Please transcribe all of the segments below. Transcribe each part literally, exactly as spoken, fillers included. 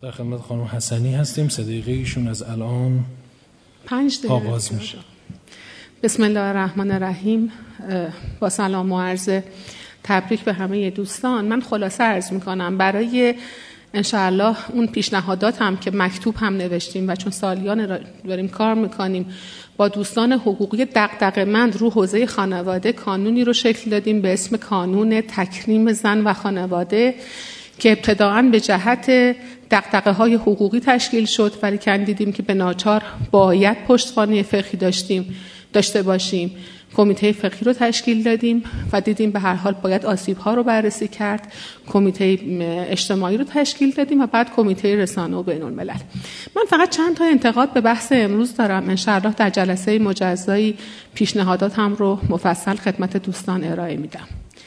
در خدمت خانم حسنی هستیم. سه دقیقه ایشون از الان پنج دقیقه آغاز میشه. بسم الله الرحمن الرحیم. با سلام و عرض تبریک به همه دوستان. من خلاصه عرض میکنم برای انشاءالله اون پیشنهادات هم که مکتوب هم نوشتیم و چون سالیان داریم کار میکنیم با دوستان حقوقی دغدغه‌مند رو حوزه خانواده کانونی رو شکل دادیم به اسم کانون تکریم زن و خانواده که ابتداعاً به جهت دغدغه‌های حقوقی تشکیل شد، ولی که دیدیم که به ناچار باید پشتوانه فقهی داشتیم داشته باشیم. کمیته فقهی رو تشکیل دادیم و دیدیم به هر حال باید آسیب‌ها رو بررسی کرد. کمیته اجتماعی رو تشکیل دادیم و بعد کمیته رسانه و بین‌الملل. من فقط چند تا انتقاد به بحث امروز دارم. انشاءالله در جلسه مجزایی پیشنهاداتم رو مفصل خدمت دوستان ارائه میدم.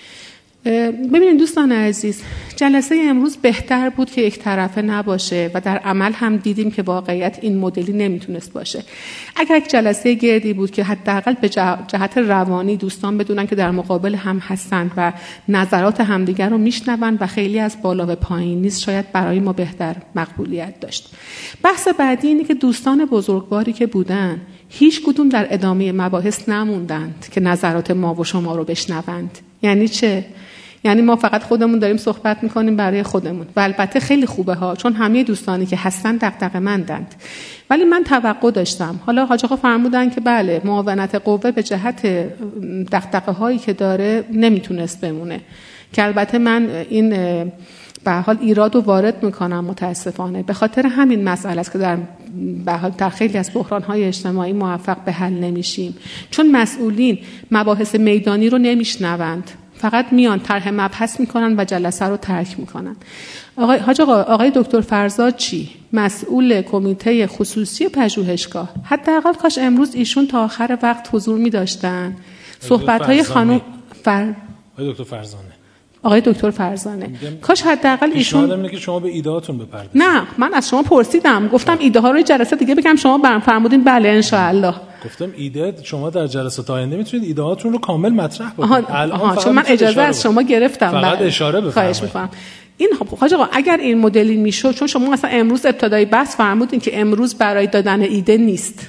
ببینید دوستان عزیز، جلسه امروز بهتر بود که یک طرفه نباشه و در عمل هم دیدیم که واقعیت این مدلی نمیتونست باشه. اگر یک جلسه گردی بود که حداقل به جهت روانی دوستان بدونن که در مقابل هم هستن و نظرات همدیگر رو میشنون و خیلی از بالا و پایین نیست، شاید برای ما بهتر مقبولیت داشت. بحث بعدی اینه که دوستان بزرگواری که بودن هیچ کدوم در ادامه مباحث نموندند که نظرات ما و شما رو بشنوند. یعنی چه؟ یعنی ما فقط خودمون داریم صحبت میکنیم برای خودمون و البته خیلی خوبه ها، چون همه دوستانی که هستن دغدغه‌مندند. ولی من توقع داشتم، حالا حاج آقا فرمودن که بله معاونت قوه به جهت دغدغه هایی که داره نمیتونست بمونه، که البته من این به حال ایراد رو وارد میکنم متاسفانه. به خاطر همین مسئله است که در به حال در خیلی از بحران‌های اجتماعی موفق به حل نمیشیم، چون مسئولین مباحث میدانی رو نمیشنوند، فقط میان طرح مبحث میکنن و جلسه رو ترک میکنن. آقای حاج آقا آقای دکتر فرزاد چی؟ مسئول کمیته خصوصی پژوهشگاه. حداقل کاش امروز ایشون تا آخر وقت حضور می‌داشتن. صحبت‌های خانم فر آقای دکتر فرزانه آقای دکتر فرزانه کاش حداقل ایشون پیشنهاد اینه که شما به ایده‌هاتون بپردازید. نه، من از شما پرسیدم، گفتم ایده ها رو جلسه دیگه بگم، شما برام فرمودین بله ان شاء الله. گفتم ایده شما در جلسات آینده میتونید ایده هاتون رو کامل مطرح بکنید. الان چون من اجازه از شما گرفتم فقط اشاره بفرمایید. خواهش می‌کنم. این حاج آقا اگر این مدلی میشد، چون شما مثلا امروز ابتدای بحث فرمودین که امروز برای دادن ایده نیست،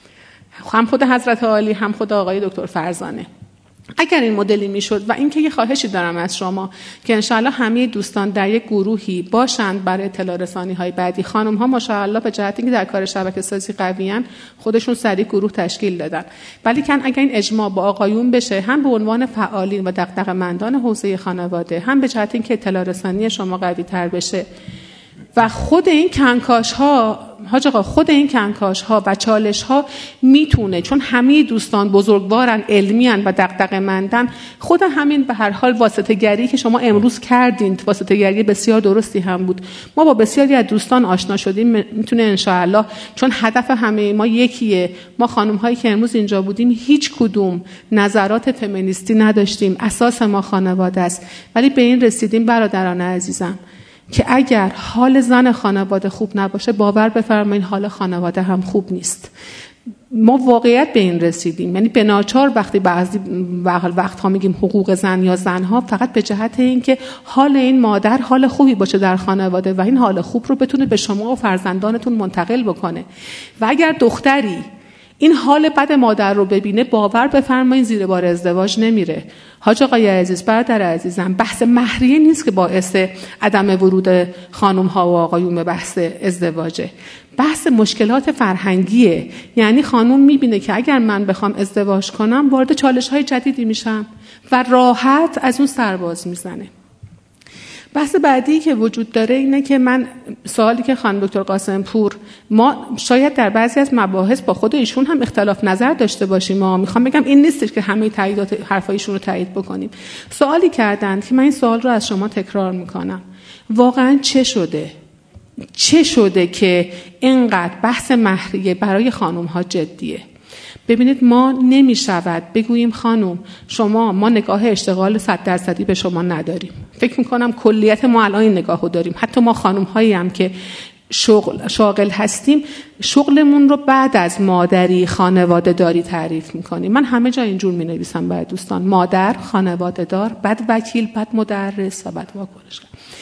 هم خود حضرت عالی هم خود آقای دکتر فرزانه، اگر این مدلی میشد و اینکه یه خواهشی دارم از شما که انشاءالله همه دوستان در یک گروهی باشند برای اطلاع رسانی های بعدی. خانم ها ماشاءالله به جهت اینکه در کار شبکه سازی قویان خودشون سریع گروه تشکیل دادن، ولی کن اگر این اجماع با آقایون بشه، هم به عنوان فعالین و دغدغه‌مندان حوزه خانواده، هم به جهت اینکه اطلاع رسانی شما قوی تر بشه و خود این کنکاش ها حاج آقا خود این کنکاش ها و چالش ها میتونه، چون همه دوستان بزرگوارن، علمیان و دغدغه‌مندن، خود همین به هر حال واسطه گری که شما امروز کردین واسطه گری بسیار درستی هم بود. ما با بسیاری از دوستان آشنا شدیم، میتونه ان شاء الله، چون هدف همه ما یکیه. ما خانم هایی که امروز اینجا بودیم هیچ کدوم نظرات فمینیستی نداشتیم، اساس ما خانواده است، ولی به این رسیدیم برادران عزیزم که اگر حال زن خانواده خوب نباشه، باور بفرمایید حال خانواده هم خوب نیست. ما واقعیت به این رسیدیم، یعنی به ناچار وقتی بعضی وقتها میگیم حقوق زن یا زنها، فقط به جهت اینکه حال این مادر حال خوبی باشه در خانواده و این حال خوب رو بتونه به شما و فرزندانتون منتقل بکنه. و اگر دختری این حال بد مادر رو ببینه، باور بفرمایید زیر بار ازدواج نمیره. حاج آقای عزیز، برادر عزیزم، بحث مهریه نیست که باعث عدم ورود خانم ها و آقایون به بحث ازدواجه. بحث مشکلات فرهنگیه. یعنی خانم میبینه که اگر من بخوام ازدواج کنم وارد چالش های جدیدی میشم و راحت از اون سرباز میزنه. بحث بعدی که وجود داره اینه که من سوالی که خانم دکتر قاسم پور، ما شاید در بعضی از مباحث با خود ایشون هم اختلاف نظر داشته باشیم، ما میخوام بگم این نیستش که همه تاییدات حرفایشون رو تایید بکنیم. سوالی کردند که من این سوال رو از شما تکرار میکنم، واقعا چه شده؟ چه شده که اینقدر بحث مهریه برای خانم ها جدیه؟ ببینید، ما نمی شود بگوییم خانم شما، ما نگاه اشتغال صد درصدی به شما نداریم. فکر میکنم کلیت ما الان این نگاه رو داریم. حتی ما خانم هایی هم که شغل شاغل هستیم، شغلمون رو بعد از مادری خانواده داری تعریف میکنیم. من همه جا اینجور می نویسم برای دوستان: مادر، خانواده دار، بعد وکیل، بعد مدرس و بعد واکنشگر.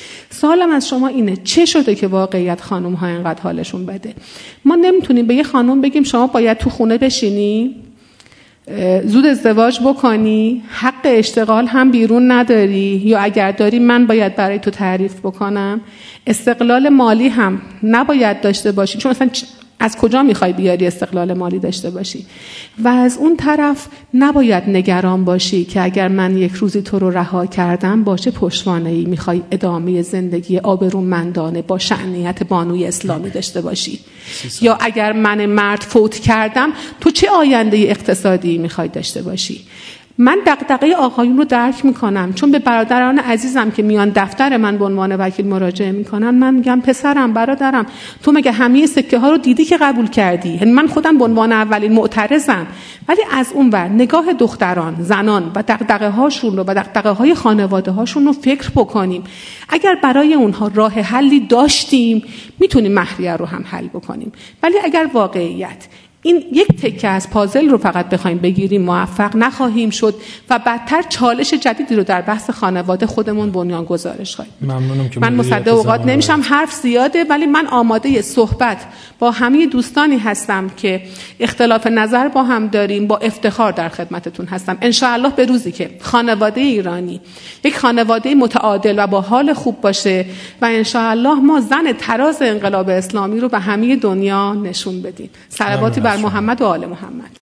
سوالم از شما اینه چه شده که واقعیت خانم ها اینقدر حالشون بده؟ ما نمیتونیم به یه خانم بگیم شما باید تو خونه بشینی، زود ازدواج بکنی، حق اشتغال هم بیرون نداری، یا اگر داری من باید برای تو تعریف بکنم، استقلال مالی هم نباید داشته باشی، چون مثلا از کجا میخوای بیاری استقلال مالی داشته باشی؟ و از اون طرف نباید نگران باشی که اگر من یک روزی تو رو رها کردم با چه پشتوانه‌ای میخوای ادامه زندگی آبرومندانه با شأنیت بانوی اسلامی داشته باشی، یا اگر من مرد فوت کردم تو چه آینده اقتصادی میخوای داشته باشی. من دغدغه آقایون رو درک میکنم، چون به برادران عزیزم که میان دفتر من به عنوان وکیل مراجعه میکنن، من میگم پسرم، برادرم، تو مگه همه سکه ها رو دیدی که قبول کردی؟ یعنی من خودم به عنوان اولین معترضم، ولی از اون ور نگاه دختران، زنان و دغدغه هاشون رو و دغدغه های خانواده هاشون رو فکر بکنیم. اگر برای اونها راه حلی داشتیم میتونیم مهریه رو هم حل بکنیم، ولی اگر واقعیت این یک تکه از پازل رو فقط بخوایم بگیریم موفق نخواهیم شد و بدتر چالش جدیدی رو در بحث خانواده خودمون بنیان گذارش خواهیم. ممنونم که من مصدق اوقات نمیشم، حرف زیاده، ولی من آماده صحبت با همه دوستانی هستم که اختلاف نظر با هم داریم، با افتخار در خدمتتون هستم. ان شاء الله به روزی که خانواده ایرانی یک خانواده متعادل و با حال خوب باشه و ان شاء الله ما زن تراز انقلاب اسلامی رو به همه دنیا نشون بدیم. صلواتی بر محمد و آل محمد.